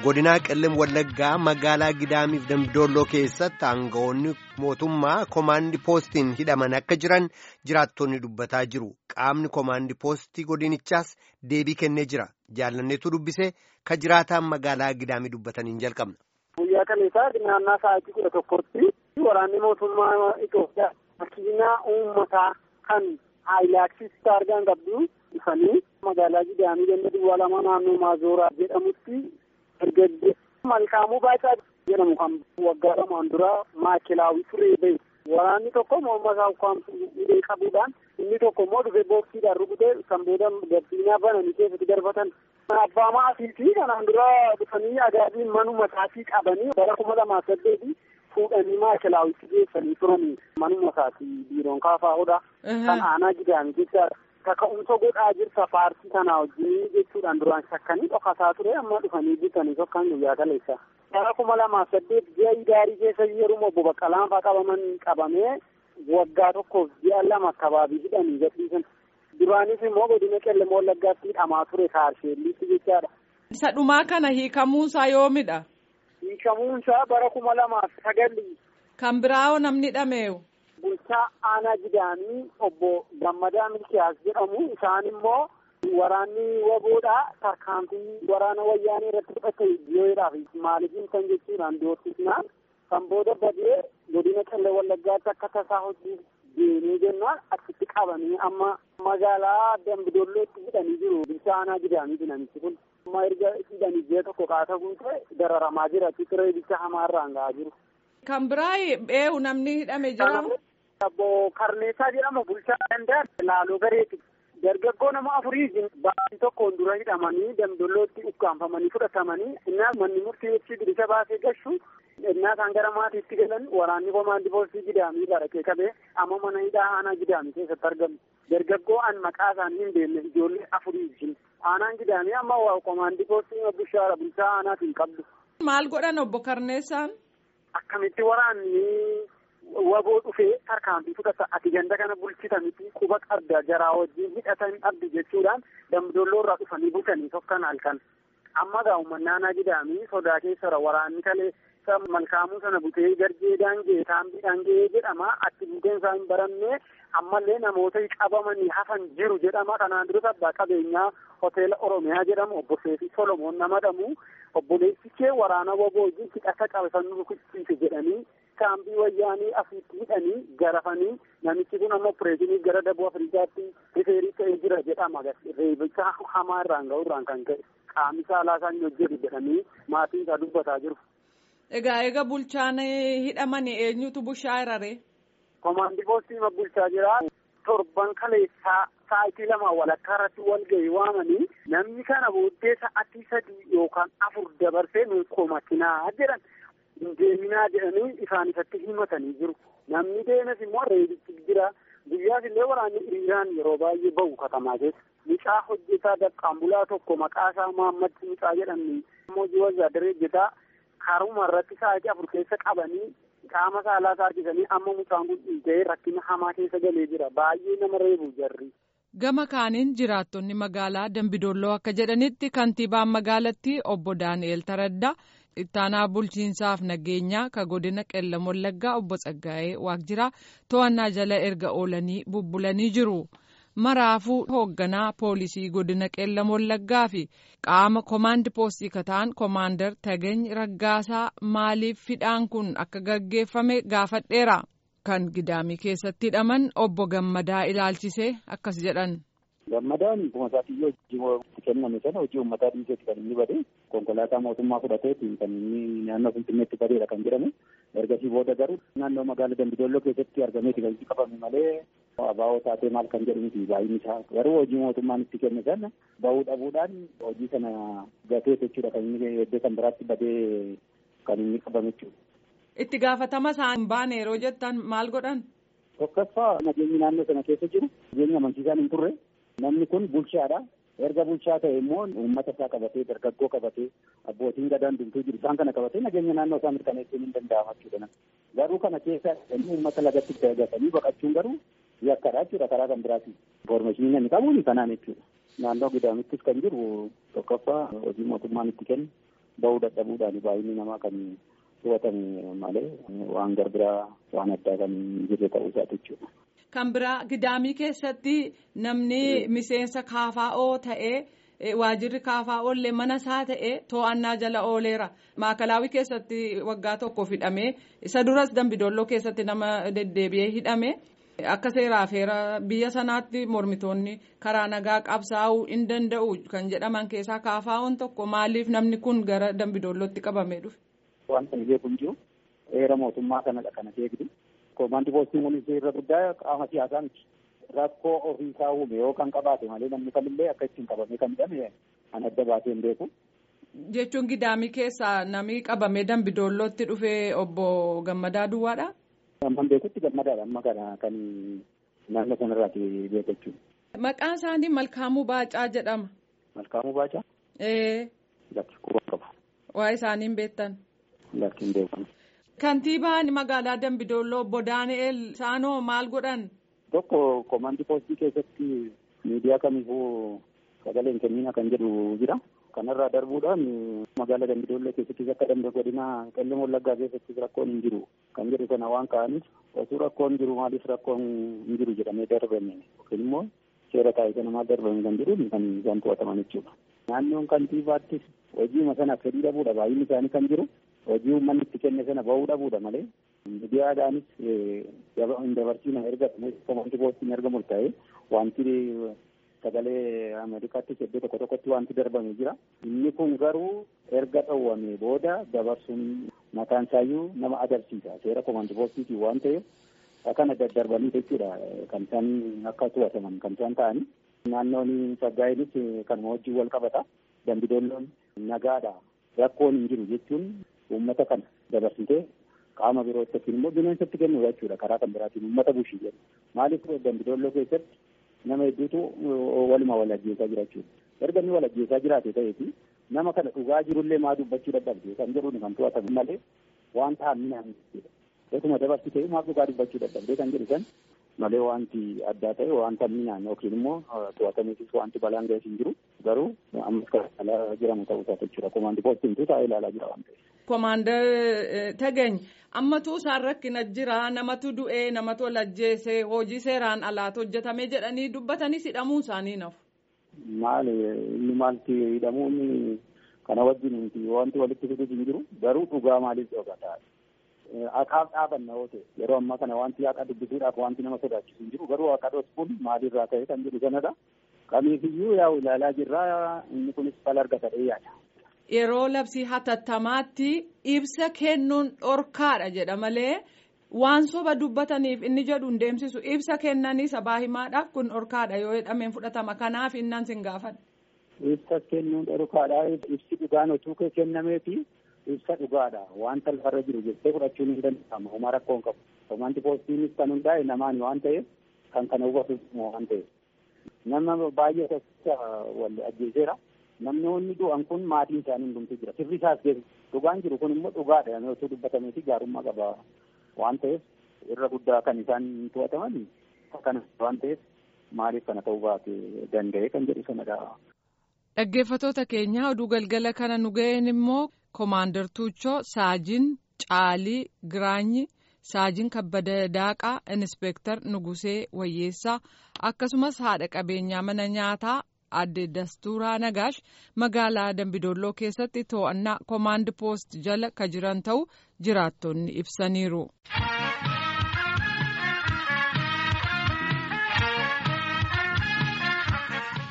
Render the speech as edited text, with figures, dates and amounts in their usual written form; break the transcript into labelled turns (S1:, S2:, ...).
S1: godinaa qellem wallaggaa magaalaa gidaamiif dambidolloo keessatti aangawoonni mootummaa komaandi poostiin hidhaman akka jiran jiraattonni dubbataa jiru. Qaamni komaandi poostii godinichaas deebii kennee jira. Jaalanneetu dubbisee ka jiraataan magaalaa gidaamii dubbataniin jalqabna.
S2: Guyyaa kaleessaa naannaa sa'aatii 11tti waraanni mootummaa Itoophiyaa makiinaa uummataa kan Haayilaaksii argaan qabdu dhufanii magaalaa gidaamii ganda duwwaa lama naannoo Maazooraa jedhamutti erga Malkaamuu Baacaa jedhamu kan waggaa lamaan dura Maakelaawii turee bahe. Waraanni tokko morma isaa ukkaamsuu hidhee qabuudhaan inni tokko immoo dhufee booksiidhaan rukutee kan booda gabbiinaa bananii keessatti darbatan. Abbaa maatii kanaan dura dhufanii agaabiin manuma isaatii qabanii bara 2008 fuudhanii Maakelaawwitti geessanii turanii manuma isaatii biiroon kaafaa'uudha. Kan aanaa gidaamii jechaadha. Kaka'umsa godhaa jirta paartii kanaa wajjin jechuudhaan duraan shakkanii dhokataa ture amma dhufanii bitanii tokkaan guyyaa kaleessa. Bara 2008 ji'a Idaarii keessa yeroo obbo Baqqalaan fa'aa qabamee waggaa tokkoof ji'a lama kabaabii hidhanii gadhiisan. Duraanis immoo godina qellem wallaggaatti hidhamaa ture Kaarsheelliitti jechaadha.
S3: Isa dhumaa kana hiikamuunsaa yoomidha?
S2: Hiikamuunsaa bara 2009.
S3: Kan biraa'oo namni hidhameewu?
S2: Bulchaa aanaa gidaamii obbo Gammadaa Milkiyaas jedhamu isaan immoo waraanni waboodhaa tarkaanfii waraana wayyaanii irratti fudhate biyyoodhaaf maaliifin kan jechuudhaan doortisnaan kan booda badee godina qellem wallaggaatti akka tasaa hojii deemee jennaan achitti qabanii amma magaalaa Dambidollootti hidhanii jiru. Bulchaa aanaa gidaamii namichi kun amma erga hidhanii ji'a tokko qaata guutee dararamaa jira. Tiree bicha hamaarraan gahaa jiru.
S3: Kan biraa eewu namni hidhame jira.
S2: Obbo Karneessaa jedhama bulchaa danda'an laaloo gareeti. Dargaggoo nama afurii baatii tokkoon dura hidhamanii Dambidollootti ukkaanfamanii fudhatamanii innaa manni murtii bilisa baasee gashu innaa isaan gara maatiitti galan waraanni komaandii poostii gidaamii barakee qabee amma mana hidhaa aanaa gidaamii keessatti argamu. Dargaggoo an maqaa isaanii hin beekne ijoollee afurii aanaan gidaamii amma komaandii poostii bushaara bulchaa aanaatiin qabdu.
S3: Maal godhan obbo Karneessaan?
S2: Akkamitti waraanni waboo dhufee tarkaanfii fudhata ati ganda kana bulchita miti quba qabda jaraa wajjin hidhatan abdi jechuudhaan Dambidolloo irraa dhufanii bulchanii tokkan halkan. Amma gaa'ummaa gidaamii sodaa keessara waraanni kalee Malkaamuu sana butee garjee daangee taambii daangee jedhama atti buteen isaa hin barannee ammallee namoota qabamanii hafan jiru jedhama. Kanaan dura abbaa qabeenyaa hoteela Oromiyaa jedhamu obbo Seefii Solomoon nama dhamu obboleessi kee waraana waboo wajjin hidhata qabeessan rukuchiise jedhanii kaambii wayyaanii asitti hidhanii garafanii namichi kun amma pireezinii gara Daboo Afrikaatti rifeerii ta'ee jira jedhama. Reebicha hamaa irraan ga'uurraan kan ka'e qaamni saalaa isaan hojjetu jedhanii maatiin isaa dubbataa jiru.
S3: Egaa bulchaan hidhamanii eenyutu bulchaa iraree?
S2: Komaandii poostii bulchaa jira. Torban kaleessaa sa'aatii 2 walakkaa irratti wal ga'ii waamanii namni kana booddee sa'aatii 3 yookaan 4 dabarsee nuun komatinaa jedhan. Deeminaa jedhanii isaan isatti himatanii jiru. Namni deemes immoo reebichi jira. Guyyaas illee waraanni hiriiraan yeroo baay'ee bahu katamaa keessa. Mucaa hojjetaa daqqaambulaa tokko maqaa isaa Mahammad Mucaa jedhamni immoo jiwazaadaree hojjetaa karuma irratti sa'aatii 4 keessa qabanii qaama saalaa harkisanii amma mucaan kun dhiigee rakkina hamaa keessa galee jira. Baay'ee nama reebu jarri.
S3: Gama kaaniin jiraattonni magaalaa Dambidolloo akka jedhanitti kantiibaan magaalattii obbo Daani'el Taraddaa ittaanaa bulchiinsaaf nageenyaa ka godina qellem wallaggaa obbo Tsaggaayee Waaqjiraa to'annaa jala erga oolanii bubbulanii jiru. Maraafuu hoogganaa poolisii godina qellem wallaggaa fi qaama komaandi poostii kataan koomaandar Tagany Raggaasaa maaliif hidhaan kun akka gaggeeffame gaafadheera. Kan gidaamii keessatti hidhaman obbo Gammadaa ilaalchisee akkas jedhan.
S4: Gammadaan kumasaatii hojii kenname sana hojii uummataa dhiiseeti kan inni bade konkolaataa mootummaa fudhateetiin kan inni naannoo Finfinneetti badeedha kan jedhamu. Ergasii booda garuu naannoo magaalaa Dambidolloo keessatti argameeti kan itti qabame malee abaa'oo taatee maal kan jedhu miti baay'inni isaa. Garuu hojii mootummaan itti kenne sana bahuu dhabuudhaan hojii sana gatee jechuudha kan inni iddoo kan biraatti badee kan inni qabame jechuudha.
S3: Itti gaafatama isaan baane yeroo jettan maal godhan?
S4: Tokkoffaa nageenyi naannoo sana keessa jiru nageenya amansiisaan hin turre. Namni kun bulchaadha. Erga bulchaa ta'e immoo uummata isaa qabatee dargaggoo qabatee abbootiin gadaan dumtuu jiru isaan kana qabatee nageenya naannoo isaa mirkaneessuun hin danda'ama jechuudha. Garuu kana keessa uummata lagatti dagatanii baqachuun garuu yakkadha jechuudha karaa kan biraati. Informaashinii namni qabuun kanaan jechuudha. Naannoo gidaamittis kan jiru tokkoffaa hojii mootummaan itti kennu bahuu dadhabuudhaan baay'inni namaa kan to'atame malee waan garbiraa waan addaa kan jirre ta'uu isaati jechuudha.
S3: Kan biraa Gidaamii keessatti namni miseensa KFO ta'ee waajirri KFO illee mana isaa ta'ee to'annaa jala ooleera. Maakalaawii keessatti waggaa tokko hidhamee isa duras Dambidolloo keessatti nama deddeebi'ee hidhame. Akka seeraaf heera biyya sanaatti mormitoonni karaa nagaa qabsaa'uu hin danda'u kan jedhaman keessaa KFO'n tokko maaliif namni kun gara Dambidollootti qabamee dhufe?
S4: Wanta ni beeku hin jiru heera mootummaa kanadha kana beektu. Komaandii poostiin kunis irra guddaa qaama siyaasaa miti. Rakkoo ofiisaa uume yoo kan qabaate malee namni kamillee akka ittiin qabamee kan jedhame an adda baasee hin beeku.
S3: Jechuun Gidaamii keessaa namni qabamee Dambidoollootti dhufee obbo Gammadaa Duwwaadha?
S4: Amma beekutti Gammadaadha amma kana kan naannoo sanarraati beeku jechuudha.
S3: Maqaan isaanii Malkaamuu Baacaa jedhama.
S4: Malkaamuu Baacaa? Lakki quba qaba.
S3: Waa isaaniin beektan?
S4: Lakki hin beekan.
S3: Kantiibaan magaalaa Dambidolloo obbo Daani'el Saanoo maal godhan?
S4: Tokko komaandii poostii keessatti miidiyaa kamiifuu sagaleen kenniina kan jedhu jira. Kanarraa darbuudhaan magaalaa Dambidolloo keessattis akka dambe godina Qellem Wallaggaa keessattis rakkoon hin jiru kan jedhu sana waan ka'aniif osoo rakkoon jiru maaliif rakkoon hin jiru jedhamee darbame yookiin immoo seera taa'isa namaa darbame kan jedhuun kan isaan to'ataman jechuudha. Naannoon kantiibaattis hojiima sanaaf fedhii dhabuudha baay'inni isaanii kan jiru. Hojii uummanni itti kenne sana bahuu dhabuudha malee miidiyaadhaanis hin dabarsiina erga komaandii poostiin erga murtaa'e wanti sagalee Ameerikaattis iddoo tokko tokkotti wanti darbame jira. Inni kun garuu erga dhowwame booda dabarsuun mataan isaayyuu nama agarsiisa. Seera komaandii poostiitiin waan ta'eef akkana daddarbanii jechuudha kan isaan akka to'ataman kan isaan ta'anii. Naannoon Saggaayinis kanuma wajjin wal qabata. Dambidolloon nagaadha. Rakkoon hin jiru jechuun uummata kana dabarsitee qaama birootti yookiin immoo bineensatti kennu jechuudha karaa kan biraatiin uummata bushii jedhu. Maaliif Dambidolloo keessatti nama hedduutu waluma wal ajjeesaa jira jechuudha. Erga inni wal ajjeesaa jiraate ta'eeti nama kana dhugaa jirullee maa dubbachuu dadhabde kan jedhuun kan to'atamu malee waan ta'amnaan jechuudha. Akkuma dabarsitee maa dhugaa dubbachuu dadhabde kan jedhu san malee wanti addaa ta'e waan ta'amnaan yookiin immoo to'atameefis wanti balaan ga'es hin jiru garuu ammas kan ilaalaa jiramu ta'uu isaa jechuudha. Komaandii poostiin taa'ee ilaalaa jira waan ta'eef.
S3: Komaandar Tagany ammatu isaan rakkina jira namatu du'ee namatu wal ajjeese hojii seeraan alaatu hojjetamee jedhanii dubbatanii hidhamuu isaanii nafu.
S4: Maali inni maalti hidhamuun kana wajjin wanti walitti fiduutu hin jiru garuu dhugaa maaliif dhokata. Haqaaf dhaabanna yoo ta'e yeroo ammaa kana wanti haqa dubbisuudhaaf wanti nama sodaachisu hin jiru garuu haqa dhoksuun maalirraa ta'e kan jedhu sanadha. Kamiifiyyuu yaa'u ilaalaa jirraa inni kunis fala argatadhee yaada.
S3: Yeroo labsii hatattamaatti ibsa kennuun dhorkaadha jedha malee waan soba dubbataniif inni jedhu hin deemsisu ibsa kennanii sabaa himaadhaaf kun dhorkaadha yoo jedhameen fudhatama kanaaf innan sin gaafadha.
S4: Ibsa kennuun dhorkaadha ibsi dhugaan otuu kennameefi ibsa dhugaadha wanta lafarra jiru jettee fudhachuun hin danda'amu homaa rakkoo hin qabu. Komaandii poostiinis kan hundaa'e namaan waan ta'eef kan kana hubatu waan ta'eef nama baay'ee keessa wal ajjeeseera. Namoonni du'an kun maatiin isaanii hundumtuu jira. Sirri isaas dhugaan jiru kun immoo dhugaadha. Osoo dubbatamee fi gaarummaa qaba waan ta'eef irra guddaa kan isaan to'ataman kana waan ta'eef maaliif kana ta'uu baate danda'e kan jedhu sanadha.
S3: Dhaggeeffattoota keenya oduu galgala kana nu ga'een immoo Komaandar Tuuchoo Saajin Caalii Giraanyi Saajin Kabbada Daaqaa Inispeektar Nugusee Wayyeessaa akkasumas haadha qabeenyaa mana nyaataa Adde Dastuuraa Nagaash magaalaa Dambidolloo keessatti to'annaa komaand poost jala ka jiran ta'uu jiraattonni ibsaniiru.